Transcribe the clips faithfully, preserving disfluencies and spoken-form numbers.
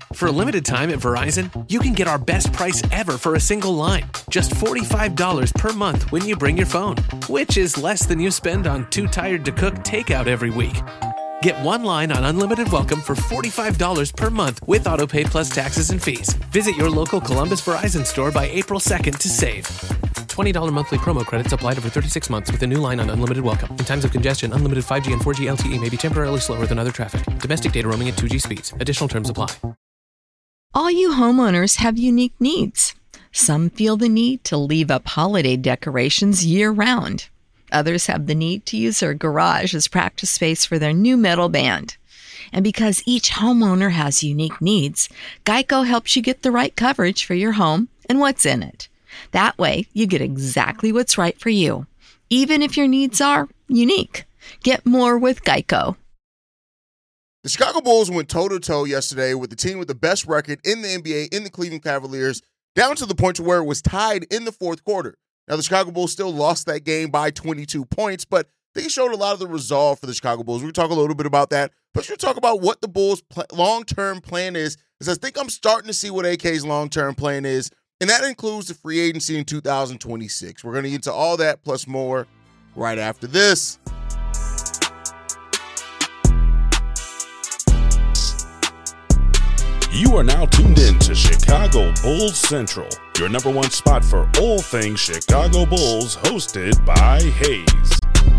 For a limited time at Verizon, you can get our best price ever for a single line. Just forty-five dollars per month when you bring your phone, which is less than you spend on Too Tired to Cook takeout every week. Get one line on Unlimited Welcome for forty-five dollars per month with AutoPay plus taxes and fees. Visit your local Columbus Verizon store by April second to save. twenty dollars monthly promo credits applied over thirty-six months with a new line on Unlimited Welcome. In times of congestion, unlimited five G and four G L T E may be temporarily slower than other traffic. Domestic data roaming at two G speeds. Additional terms apply. All you homeowners have unique needs. Some feel the need to leave up holiday decorations year-round. Others have the need to use their garage as practice space for their new metal band. And because each homeowner has unique needs, Geico helps you get the right coverage for your home and what's in it. That way, you get exactly what's right for you, even if your needs are unique. Get more with Geico. The Chicago Bulls went toe-to-toe yesterday with the team with the best record in the N B A, in the Cleveland Cavaliers, down to the point to where it was tied in the fourth quarter. Now, the Chicago Bulls still lost that game by twenty-two points, but they showed a lot of the resolve for the Chicago Bulls. We're going to talk a little bit about that, but we're going to talk about what the Bulls' pl- long-term plan is, because I think I'm starting to see what A K's long-term plan is, and that includes the free agency in two thousand twenty-six. We're going to get to all that plus more right after this. You are now tuned in to Chicago Bulls Central, your number one spot for all things Chicago Bulls, hosted by Hayes.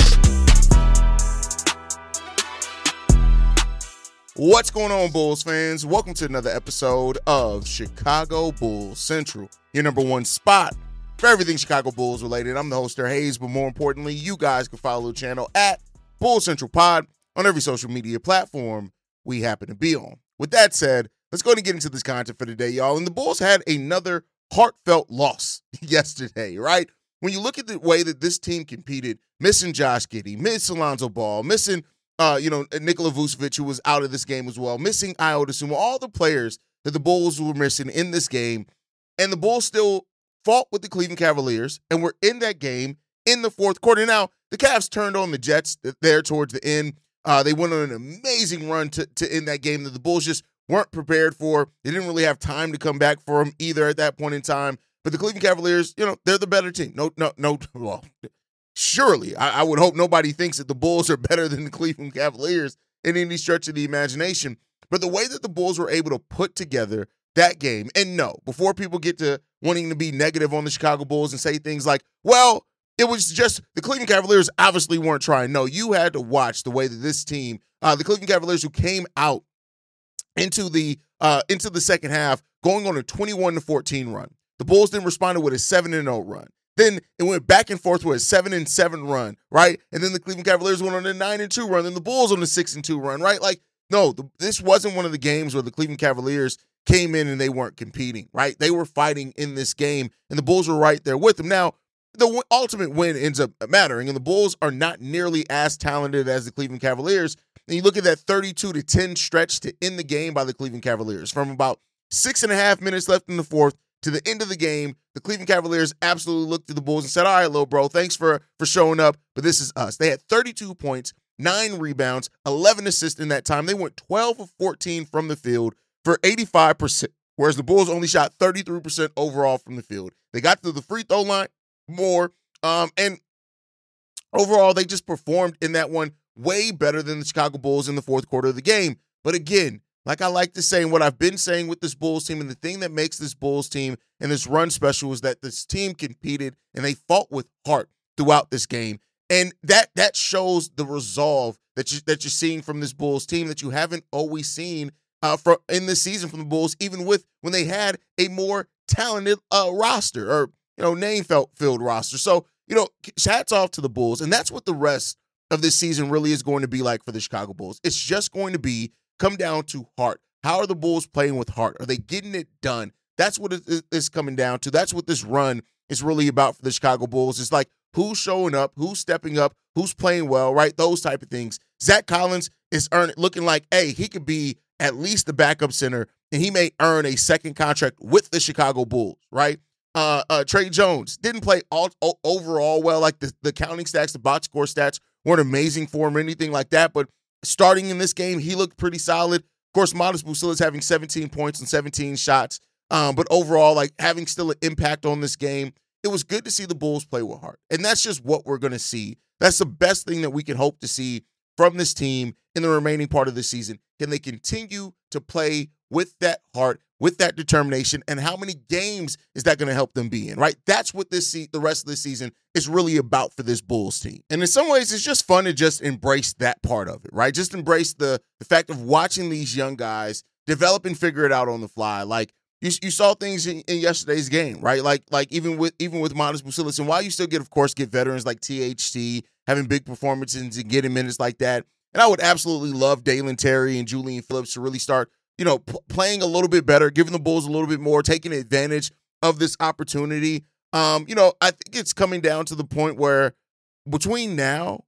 What's going on, Bulls fans? Welcome to another episode of Chicago Bulls Central, your number one spot for everything Chicago Bulls related. I'm the host there, Hayes, but more importantly, you guys can follow the channel at Bulls Central Pod on every social media platform we happen to be on. With that said, let's go ahead and get into this content for today, y'all. And the Bulls had another heartfelt loss yesterday, right? When you look at the way that this team competed, missing Josh Giddey, missing Alonzo Ball, missing, uh, you know, Nikola Vucevic, who was out of this game as well, missing Ayo Dosunmu, all the players that the Bulls were missing in this game, and the Bulls still fought with the Cleveland Cavaliers and were in that game in the fourth quarter. Now, the Cavs turned on the Jets there towards the end. Uh, they went on an amazing run to, to end that game that the Bulls just weren't prepared for. They didn't really have time to come back for them either at that point in time. But the Cleveland Cavaliers, you know, they're the better team. No, no, no. Well, surely I, I would hope nobody thinks that the Bulls are better than the Cleveland Cavaliers in any stretch of the imagination. But the way that the Bulls were able to put together that game, and no, before people get to wanting to be negative on the Chicago Bulls and say things like, well, it was just the Cleveland Cavaliers obviously weren't trying. No, you had to watch the way that this team, uh, the Cleveland Cavaliers who came out into the uh, into the second half, going on a twenty-one to fourteen run. The Bulls then responded with a seven and oh run. Then it went back and forth with a seven and seven run, right? And then the Cleveland Cavaliers went on a nine and two run, and the Bulls on a six and two run, right? Like, no, the, this wasn't one of the games where the Cleveland Cavaliers came in and they weren't competing, right? They were fighting in this game, and the Bulls were right there with them. Now, the w- ultimate win ends up mattering, and the Bulls are not nearly as talented as the Cleveland Cavaliers. And you look at that thirty-two to ten stretch to end the game by the Cleveland Cavaliers. From about six and a half minutes left in the fourth to the end of the game, the Cleveland Cavaliers absolutely looked at the Bulls and said, all right, little bro, thanks for, for showing up, but this is us. They had thirty-two points, nine rebounds, eleven assists in that time. They went twelve of fourteen from the field for eighty-five percent, whereas the Bulls only shot thirty-three percent overall from the field. They got to the free throw line more, um, and overall, they just performed in that one way better than the Chicago Bulls in the fourth quarter of the game. But again, like I like to say, and what I've been saying with this Bulls team, and the thing that makes this Bulls team and this run special is that this team competed and they fought with heart throughout this game. And that that shows the resolve that, you, that you're seeing from this Bulls team that you haven't always seen uh, for, in this season from the Bulls, even with when they had a more talented uh, roster or, you know, name-filled roster. So, you know, hats off to the Bulls. And that's what the rest of this season really is going to be like for the Chicago Bulls. It's just going to be come down to heart. How are the Bulls playing with heart? Are they getting it done? That's what it is coming down to. That's what this run is really about for the Chicago Bulls. It's like who's showing up, who's stepping up, who's playing well, right? Those type of things. Zach Collins is earning, looking like, hey, he could be at least the backup center, and he may earn a second contract with the Chicago Bulls, right? Uh, uh, Trey Jones didn't play all, all overall well. Like the, the counting stats, the box score stats weren't amazing for him or anything like that. But starting in this game, he looked pretty solid. Of course, Modest Bucilis having seventeen points and seventeen shots. Um, but overall, like having still an impact on this game, it was good to see the Bulls play with heart. And that's just what we're going to see. That's the best thing that we can hope to see from this team in the remaining part of the season. Can they continue to play with that heart, with that determination, and how many games is that going to help them be in, right? That's what this se- the rest of the season is really about for this Bulls team. And in some ways, it's just fun to just embrace that part of it, right? Just embrace the, the fact of watching these young guys develop and figure it out on the fly. Like, You, you saw things in, in yesterday's game, right? Like like even with even with Modest Bucilis, and while you still get, of course, get veterans like T H C having big performances and getting minutes like that, and I would absolutely love Dalen Terry and Julian Phillips to really start, you know, p- playing a little bit better, giving the Bulls a little bit more, taking advantage of this opportunity. Um, you know, I think it's coming down to the point where between now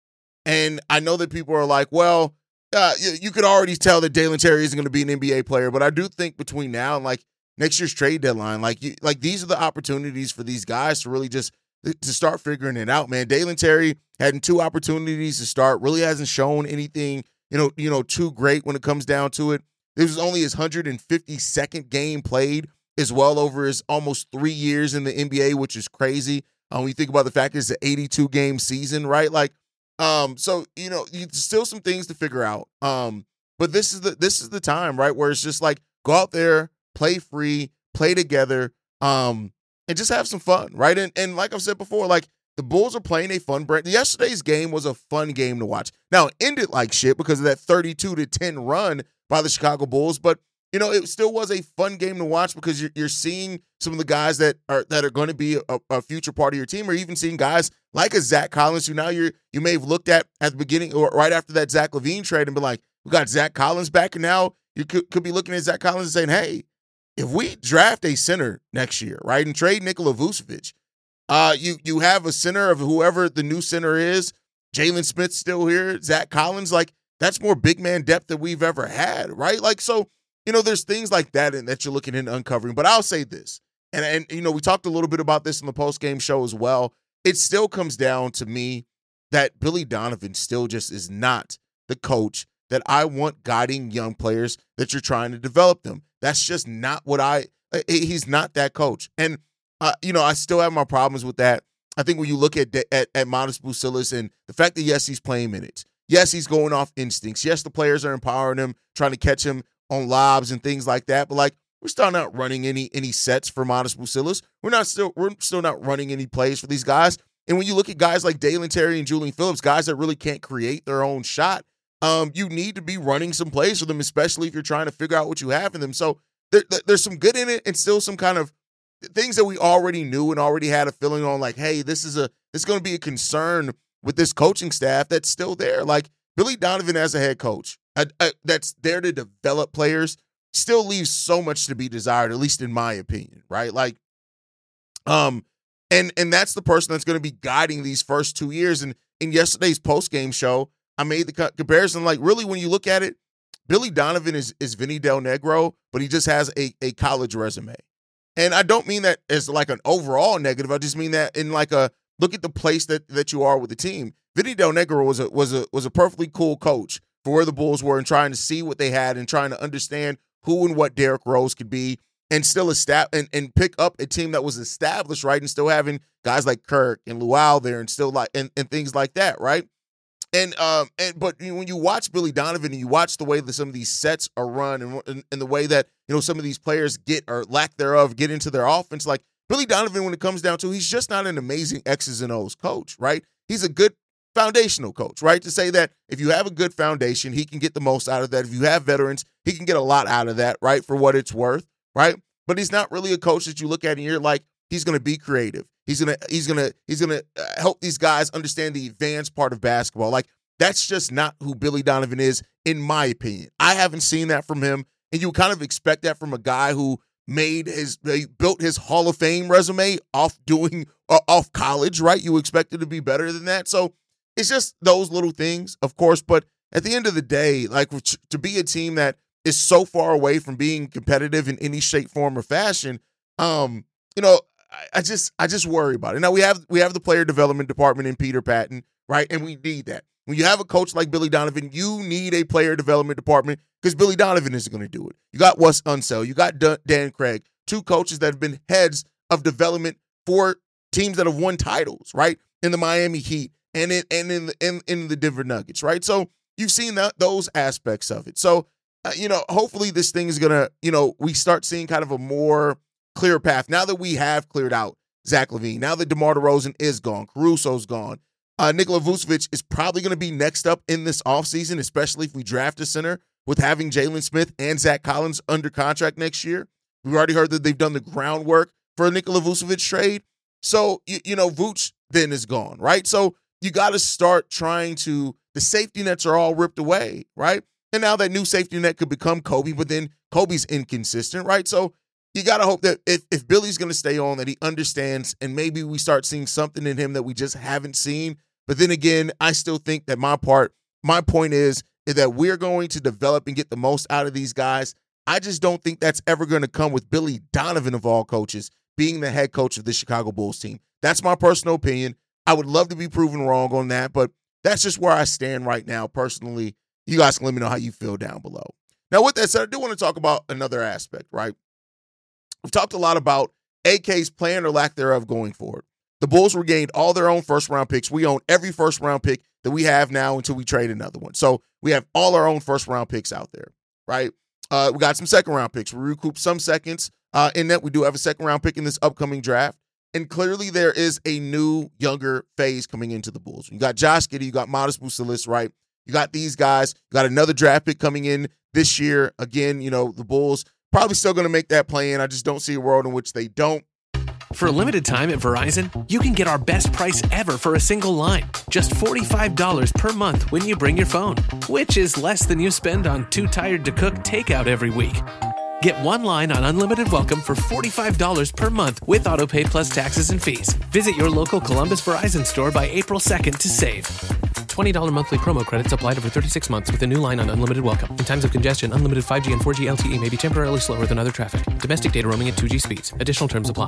and I know that people are like, well, Uh, you, you could already tell that Dalen Terry isn't going to be an N B A player, but I do think between now and like next year's trade deadline, like you, like these are the opportunities for these guys to really just to start figuring it out, man. Dalen Terry had two opportunities to start, really hasn't shown anything, you know, you know, too great when it comes down to it. This was only his one hundred fifty-second game played as well over his almost three years in the N B A, which is crazy. Um, when you think about the fact it's an eighty-two game season, right? Like, Um, so you know, you still some things to figure out. Um, but this is the this is the time, right, where it's just like go out there, play free, play together, um, and just have some fun, right? And and like I've said before, like the Bulls are playing a fun brand. Yesterday's game was a fun game to watch. Now it ended like shit because of that thirty-two to ten run by the Chicago Bulls, but you know, it still was a fun game to watch because you're, you're seeing some of the guys that are that are going to be a, a future part of your team, or even seeing guys like a Zach Collins, who now you're you may have looked at at the beginning or right after that Zach LaVine trade and been like, we got Zach Collins back, and now you could, could be looking at Zach Collins and saying, hey, if we draft a center next year, right, and trade Nikola Vucevic, uh, you you have a center of whoever the new center is, Jalen Smith's still here, Zach Collins, like that's more big man depth than we've ever had, right? Like so. You know, there's things like that in, that you're looking into uncovering. But I'll say this, and, and you know, we talked a little bit about this in the post-game show as well. It still comes down to me that Billy Donovan still just is not the coach that I want guiding young players that you're trying to develop them. That's just not what I – he's not that coach. And, uh, you know, I still have my problems with that. I think when you look at, at, at Modest Bucilis and the fact that, yes, he's playing minutes. Yes, he's going off instincts. Yes, the players are empowering him, trying to catch him on lobs and things like that, but like we're still not running any any sets for Modest Bucilis. We're not still we're still not running any plays for these guys. And when you look at guys like Dalen Terry and Julian Phillips, guys that really can't create their own shot, um, you need to be running some plays for them, especially if you're trying to figure out what you have in them. So there, there's some good in it, and still some kind of things that we already knew and already had a feeling on. Like, hey, this is a this is going to be a concern with this coaching staff that's still there. Like Billy Donovan as a head coach. Uh, uh, that's there to develop players still leaves so much to be desired, at least in my opinion, right? Like, um, and and that's the person that's going to be guiding these first two years. And in yesterday's post-game show, I made the co- comparison, like, really, when you look at it, Billy Donovan is is Vinny Del Negro, but he just has a, a college resume. And I don't mean that as like an overall negative. I just mean that in like a look at the place that that you are with the team. Vinny Del Negro was a was a was a perfectly cool coach for where the Bulls were and trying to see what they had and trying to understand who and what Derrick Rose could be and still establish and, and pick up a team that was established, right? And still having guys like Kirk and Luau there and still like and, and things like that, right? And um and but when you watch Billy Donovan and you watch the way that some of these sets are run and, and, and the way that, you know, some of these players get or lack thereof get into their offense, like Billy Donovan, when it comes down to, he's just not an amazing X's and O's coach, right? He's a good foundational coach, right? To say that if you have a good foundation, he can get the most out of that. If you have veterans, he can get a lot out of that, right? For what it's worth, right? But he's not really a coach that you look at and you're like, he's going to be creative. He's going to, he's going to, he's going to help these guys understand the advanced part of basketball. Like, that's just not who Billy Donovan is, in my opinion. I haven't seen that from him. And you kind of expect that from a guy who made his, he built his Hall of Fame resume off doing, uh, off college, right? You expect it to be better than that. So, it's just those little things, of course, but at the end of the day, like to be a team that is so far away from being competitive in any shape, form, or fashion, um, you know, I, I just I just worry about it. Now we have we have the player development department in Peter Patton, right? And we need that. When you have a coach like Billy Donovan, you need a player development department because Billy Donovan isn't going to do it. You got Wes Unseld. You got Dan Craig, two coaches that have been heads of development for teams that have won titles, right? In the Miami Heat and in and in the, in, in the Denver Nuggets, right? So you've seen that, those aspects of it. So, uh, you know, hopefully this thing is going to, you know, we start seeing kind of a more clear path. Now that we have cleared out Zach LaVine, now that DeMar DeRozan is gone, Caruso's gone, uh, Nikola Vucevic is probably going to be next up in this offseason, especially if we draft a center with having Jalen Smith and Zach Collins under contract next year. We've already heard that they've done the groundwork for a Nikola Vucevic trade. So, you, you know, Vooch then is gone, right? So you got to start trying to, the safety nets are all ripped away, right? And now that new safety net could become Kobe, but then Kobe's inconsistent, right? So you got to hope that if, if Billy's going to stay on, that he understands and maybe we start seeing something in him that we just haven't seen. But then again, I still think that my part, my point is, is that we're going to develop and get the most out of these guys. I just don't think that's ever going to come with Billy Donovan, of all coaches, being the head coach of the Chicago Bulls team. That's my personal opinion. I would love to be proven wrong on that, but that's just where I stand right now personally. You guys can let me know how you feel down below. Now, with that said, I do want to talk about another aspect, right? We've talked a lot about A K's plan or lack thereof going forward. The Bulls regained all their own first-round picks. We own every first-round pick that we have now until we trade another one. So we have all our own first-round picks out there, right? Uh, we got some second-round picks. We recouped some seconds uh, in that. We do have a second-round pick in this upcoming draft. And clearly there is a new, younger phase coming into the Bulls. You got Josh Giddey, you got Modest Bucelis, right? You got these guys. You got another draft pick coming in this year. Again, you know, the Bulls probably still going to make that play in. I just don't see a world in which they don't. For a limited time at Verizon, you can get our best price ever for a single line. Just forty-five dollars per month when you bring your phone, which is less than you spend on Too Tired to Cook takeout every week. Get one line on Unlimited Welcome for forty-five dollars per month with AutoPay plus taxes and fees. Visit your local Columbus Verizon store by April second to save. twenty dollars monthly promo credits applied over thirty-six months with a new line on Unlimited Welcome. In times of congestion, unlimited five G and four G L T E may be temporarily slower than other traffic. Domestic data roaming at two G speeds. Additional terms apply.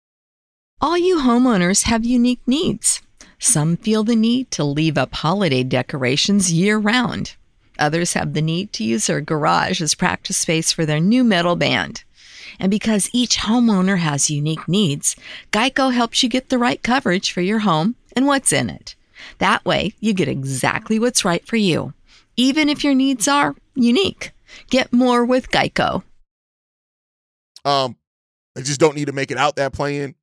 All you homeowners have unique needs. Some feel the need to leave up holiday decorations year-round. Others have the need to use their garage as practice space for their new metal band. And because each homeowner has unique needs, Geico helps you get the right coverage for your home and what's in it. That way, you get exactly what's right for you, even if your needs are unique. Get more with Geico. Um, they just don't need to make it out that play-in.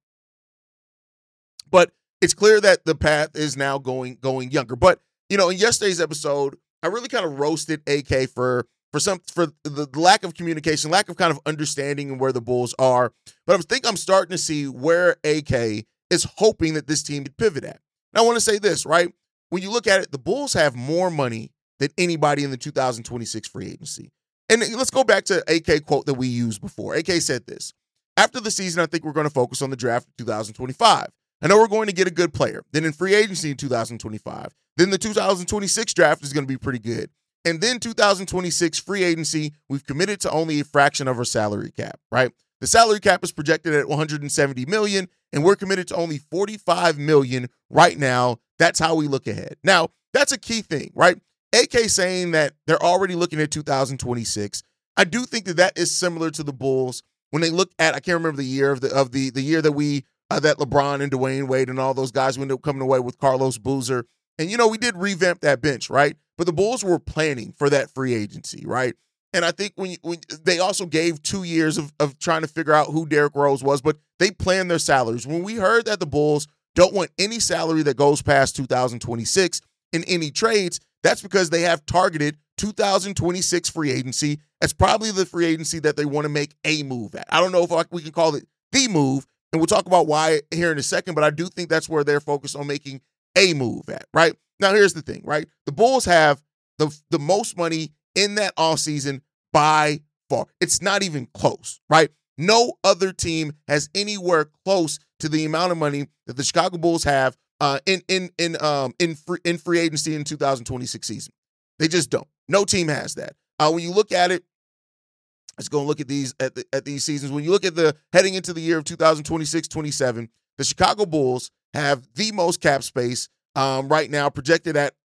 But it's clear that the path is now going going younger. But, you know, in yesterday's episode, I really kind of roasted A K for for some for the lack of communication, lack of kind of understanding where the Bulls are. But I think I'm starting to see where A K is hoping that this team could pivot at. Now, I want to say this, right? When you look at it, the Bulls have more money than anybody in the two thousand twenty-six free agency. And let's go back to A K quote that we used before. A K said this: after the season, I think we're going to focus on the draft of two thousand twenty-five. I know we're going to get a good player. Then in free agency in two thousand twenty-five. Then the two thousand twenty-six draft is going to be pretty good. And then two thousand twenty-six free agency, we've committed to only a fraction of our salary cap, right? The salary cap is projected at one hundred seventy million dollars, and we're committed to only forty-five million dollars right now. That's how we look ahead. Now, that's a key thing, right? A K saying that they're already looking at two thousand twenty-six. I do think that that is similar to the Bulls when they look at, I can't remember the year of the of the the year that we uh, that LeBron and Dwayne Wade and all those guys ended up coming away with Carlos Boozer. And, you know, we did revamp that bench, right? But the Bulls were planning for that free agency, right? And I think when, you, when they also gave two years of, of trying to figure out who Derrick Rose was, but they planned their salaries. When we heard that the Bulls don't want any salary that goes past two thousand twenty-six in any trades, that's because they have targeted two thousand twenty-six free agency as probably the free agency that they want to make a move at. I don't know if we can call it the move, and we'll talk about why here in a second, but I do think that's where they're focused on making a move at, right? Now, here's the thing, right? The Bulls have the, the most money in that offseason by far. It's not even close, right? No other team has anywhere close to the amount of money that the Chicago Bulls have uh, in in in um in free, in free agency in two thousand twenty-six season. They just don't. No team has that. Uh, when you look at it, let's go and look at these at, the, at these seasons. When you look at the heading into the year of two thousand twenty-six twenty-seven, the Chicago Bulls have the most cap space um, right now, projected at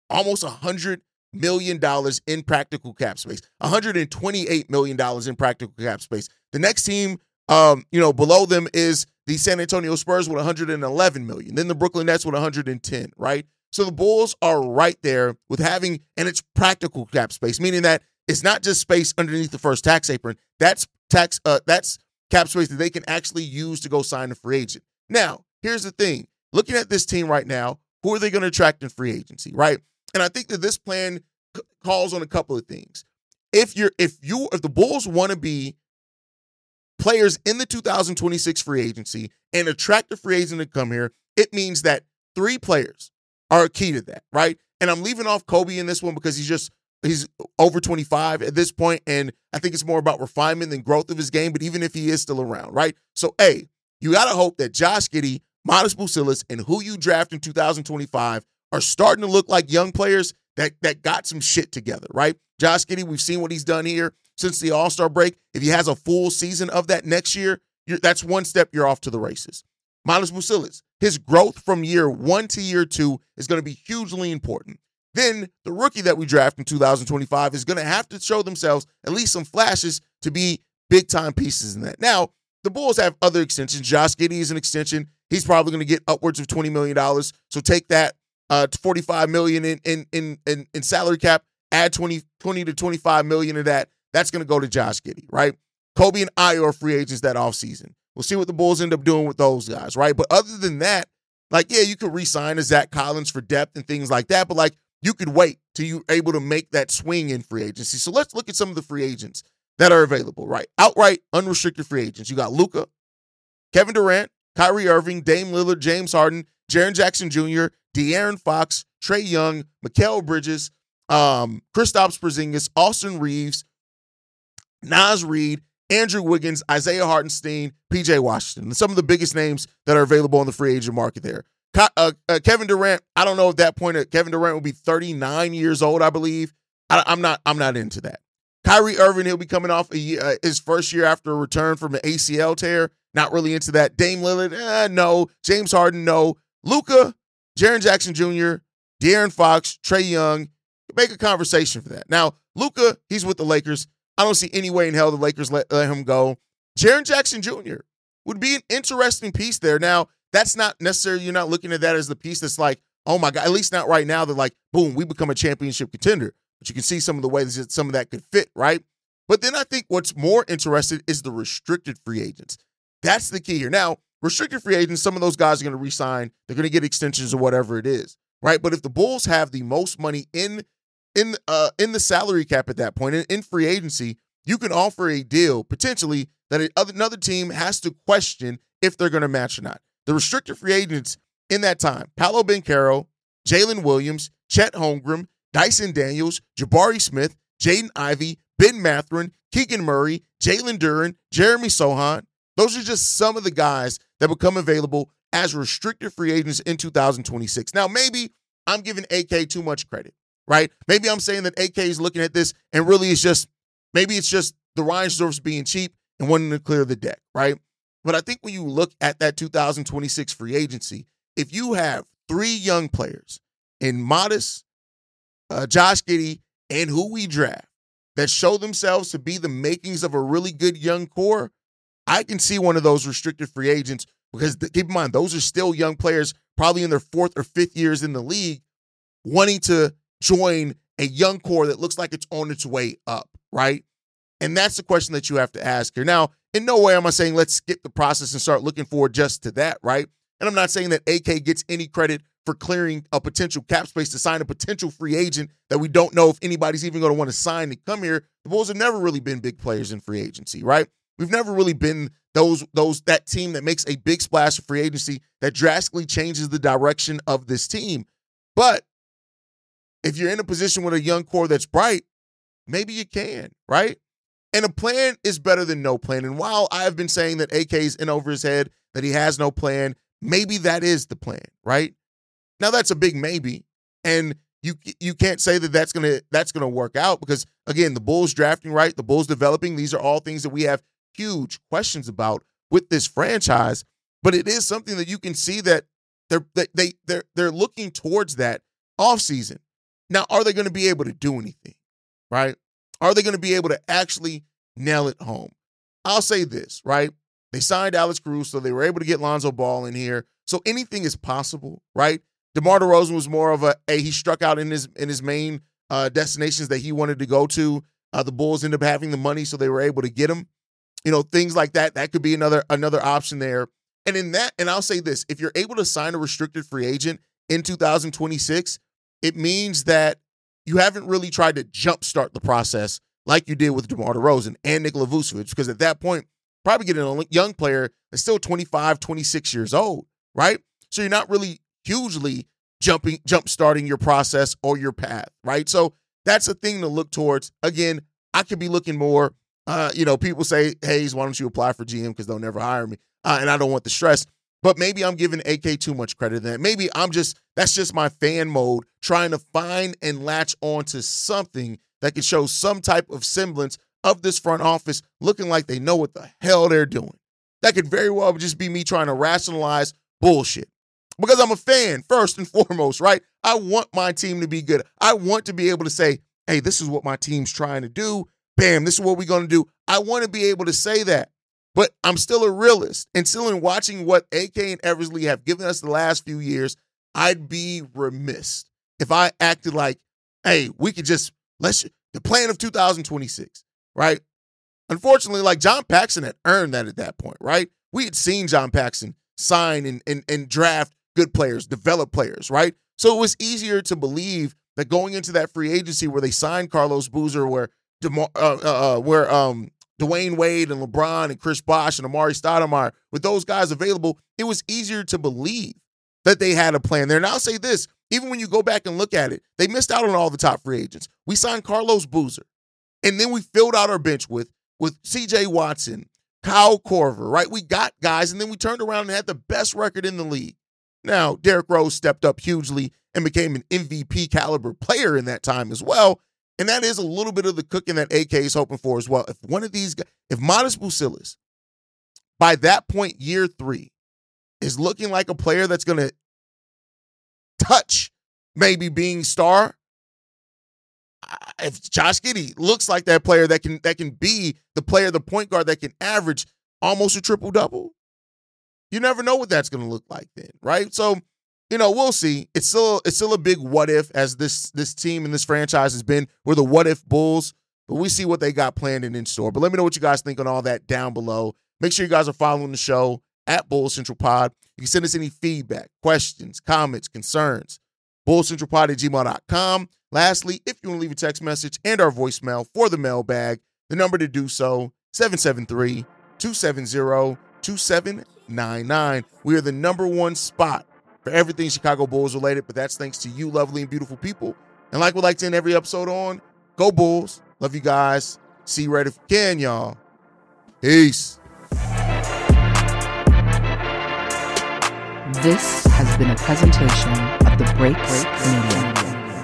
almost one hundred million dollars in practical cap space, one hundred twenty-eight million dollars in practical cap space. The next team, um, you know, below them is the San Antonio Spurs with one hundred eleven million dollars. Then the Brooklyn Nets with one hundred ten, right? So the Bulls are right there with having, and it's practical cap space, meaning that it's not just space underneath the first tax apron. That's tax, uh, that's cap space that they can actually use to go sign a free agent. Now, here's the thing. Looking at this team right now, who are they going to attract in free agency, right? And I think that this plan c- calls on a couple of things. If you're, if you, if the Bulls want to be players in the two thousand twenty-six free agency and attract a free agent to come here, it means that three players are key to that, right? And I'm leaving off Kobe in this one because he's just, he's over twenty-five at this point, and I think it's more about refinement than growth of his game, but even if he is still around, right? So, A, you got to hope that Josh Giddey, Modest Bucilis, and who you draft in two thousand twenty-five are starting to look like young players that, that got some shit together, right? Josh Giddey, we've seen what he's done here since the All-Star break. If he has a full season of that next year, you're, that's one step you're off to the races. Modest Bucilis, his growth from year one to year two is going to be hugely important. Then the rookie that we draft in two thousand twenty-five is going to have to show themselves at least some flashes to be big-time pieces in that. Now, the Bulls have other extensions. Josh Giddey is an extension. He's probably going to get upwards of twenty million dollars. So take that uh, to forty-five million dollars in, in, in, in salary cap, add twenty, twenty to twenty-five million dollars of that. That's going to go to Josh Giddey, right? Kobe and Ayo are free agents that offseason. We'll see what the Bulls end up doing with those guys, right? But other than that, like, yeah, you could re-sign a Zach Collins for depth and things like that, but, like, you could wait till you're able to make that swing in free agency. So let's look at some of the free agents that are available, right? Outright unrestricted free agents. You got Luka, Kevin Durant, Kyrie Irving, Dame Lillard, James Harden, Jaren Jackson Junior, De'Aaron Fox, Trae Young, Mikal Bridges, um, Kristaps Porzingis, Austin Reeves, Naz Reid, Andrew Wiggins, Isaiah Hartenstein, P J Washington. And some of the biggest names that are available on the free agent market there. Uh, uh, Kevin Durant, I don't know at that point, uh, Kevin Durant will be thirty-nine years old, I believe. I, I'm not I'm not into that. Kyrie Irving, he'll be coming off a year, uh, his first year after a return from an A C L tear. Not really into that. Dame Lillard, eh, no. James Harden, no. Luka, Jaren Jackson Junior, De'Aaron Fox, Trae Young. Make a conversation for that. Now, Luka, he's with the Lakers. I don't see any way in hell the Lakers let, let him go. Jaren Jackson Junior would be an interesting piece there. Now, that's not necessarily, you're not looking at that as the piece that's like, oh my God, at least not right now. They're like, boom, we become a championship contender. But you can see some of the ways that some of that could fit, right? But then I think what's more interesting is the restricted free agents. That's the key here. Now, restricted free agents, some of those guys are going to re-sign. They're going to get extensions or whatever it is, right? But if the Bulls have the most money in in uh, in the salary cap at that point, in, in free agency, you can offer a deal potentially that another team has to question if they're going to match or not. The restricted free agents in that time, Paolo Banchero, Jalen Williams, Chet Holmgren, Dyson Daniels, Jabari Smith, Jaden Ivey, Ben Mathurin, Keegan Murray, Jalen Duren, Jeremy Sohan. Those are just some of the guys that become available as restricted free agents in two thousand twenty-six. Now, maybe I'm giving A K too much credit, right? Maybe I'm saying that A K is looking at this and really it's just, maybe it's just the Reinsdorfs being cheap and wanting to clear the deck, right? But I think when you look at that two thousand twenty-six free agency, if you have three young players in Modest, uh, Josh Giddey, and who we draft that show themselves to be the makings of a really good young core, I can see one of those restricted free agents because th- keep in mind, those are still young players, probably in their fourth or fifth years in the league, wanting to join a young core that looks like it's on its way up, right? And that's the question that you have to ask here. Now, in no way am I saying let's skip the process and start looking forward just to that, right? And I'm not saying that A K gets any credit for clearing a potential cap space to sign a potential free agent that we don't know if anybody's even going to want to sign to come here. The Bulls have never really been big players in free agency, right? We've never really been those those that team that makes a big splash of free agency that drastically changes the direction of this team. But if you're in a position with a young core that's bright, maybe you can, right? And a plan is better than no plan. And while I've been saying that A K's in over his head, that he has no plan, maybe that is the plan, right? Now that's a big maybe, and you you can't say that that's gonna that's gonna work out because again, the Bulls drafting right, the Bulls developing. These are all things that we have huge questions about with this franchise. But it is something that you can see that they're they they're they're looking towards that offseason. Now, are they going to be able to do anything, right? Are they going to be able to actually nail it home? I'll say this, right? They signed Alex Cruz, so they were able to get Lonzo Ball in here. So anything is possible, right? DeMar DeRozan was more of a, a he struck out in his in his main uh, destinations that he wanted to go to. Uh, the Bulls ended up having the money, so they were able to get him. You know, things like that. That could be another another option there. And in that, and I'll say this, if you're able to sign a restricted free agent in two thousand twenty-six, it means that you haven't really tried to jumpstart the process like you did with DeMar DeRozan and Nikola Vucevic, because at that point, probably getting a young player that's still twenty-five, twenty-six years old, right? So you're not really hugely jumping, jump starting your process or your path, right? So that's a thing to look towards. Again, I could be looking more, uh, you know, people say, Hayes, why don't you apply for G M because they'll never hire me? Uh, and I don't want the stress. But maybe I'm giving A K too much credit then. Maybe I'm just, that's just my fan mode, trying to find and latch onto something that could show some type of semblance of this front office looking like they know what the hell they're doing. That could very well just be me trying to rationalize bullshit. Because I'm a fan, first and foremost, right? I want my team to be good. I want to be able to say, hey, this is what my team's trying to do. Bam, this is what we're going to do. I want to be able to say that. But I'm still a realist. And still in watching what A K and Eversley have given us the last few years, I'd be remiss if I acted like, hey, we could just, let's, the plan of two thousand twenty-six, right? Unfortunately, like John Paxson had earned that at that point, right? We had seen John Paxson sign and, and, and draft good players, develop players, right? So it was easier to believe that going into that free agency where they signed Carlos Boozer, where DeMar, uh, uh, where um, Dwayne Wade and LeBron and Chris Bosh and Amari Stoudemire, with those guys available, it was easier to believe that they had a plan there. And I'll say this, even when you go back and look at it, they missed out on all the top free agents. We signed Carlos Boozer, and then we filled out our bench with, with C J Watson, Kyle Korver, right? We got guys, and then we turned around and had the best record in the league. Now, Derrick Rose stepped up hugely and became an M V P caliber player in that time as well. And that is a little bit of the cooking that A K is hoping for as well. If one of these guys, if Modest Bucilis, by that point, year three, is looking like a player that's going to touch maybe being star, if Josh Giddey looks like that player that can that can be the player, the point guard that can average almost a triple-double, you never know what that's going to look like then, right? So, you know, we'll see. It's still it's still a big what if, as this this team and this franchise has been. We're the what if Bulls, but we see what they got planned and in store. But let me know what you guys think on all that down below. Make sure you guys are following the show at Bulls Central Pod. You can send us any feedback, questions, comments, concerns, bulls central pod at gmail dot com. Lastly, if you want to leave a text message and our voicemail for the mailbag, the number to do so, seven seven three, two seven zero, two seven nine nine. We are the number one spot for everything Chicago Bulls related, but that's thanks to you lovely and beautiful people. And like we like to end every episode on, go Bulls. Love you guys. See you right if you can, y'all. Peace. This has been a presentation of the Break Break Media.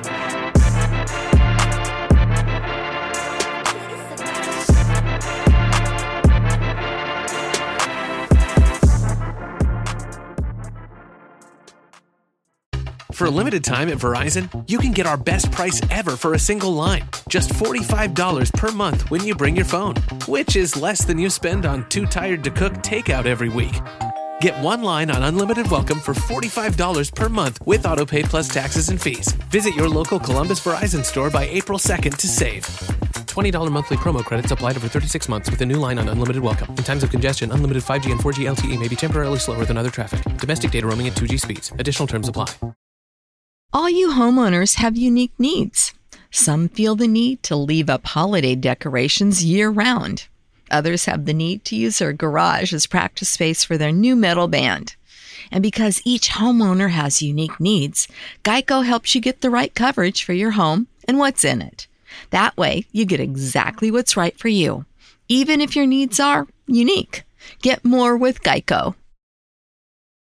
For a limited time at Verizon, you can get our best price ever for a single line. Just forty-five dollars per month when you bring your phone, which is less than you spend on Too Tired to Cook takeout every week. Get one line on Unlimited Welcome for forty-five dollars per month with AutoPay plus taxes and fees. Visit your local Columbus Verizon store by April second to save. twenty dollars monthly promo credits applied over thirty-six months with a new line on Unlimited Welcome. In times of congestion, unlimited five G and four G L T E may be temporarily slower than other traffic. Domestic data roaming at two G speeds. Additional terms apply. All you homeowners have unique needs. Some feel the need to leave up holiday decorations year-round. Others have the need to use their garage as practice space for their new metal band. And because each homeowner has unique needs, Geico helps you get the right coverage for your home and what's in it. That way, you get exactly what's right for you, even if your needs are unique. Get more with Geico.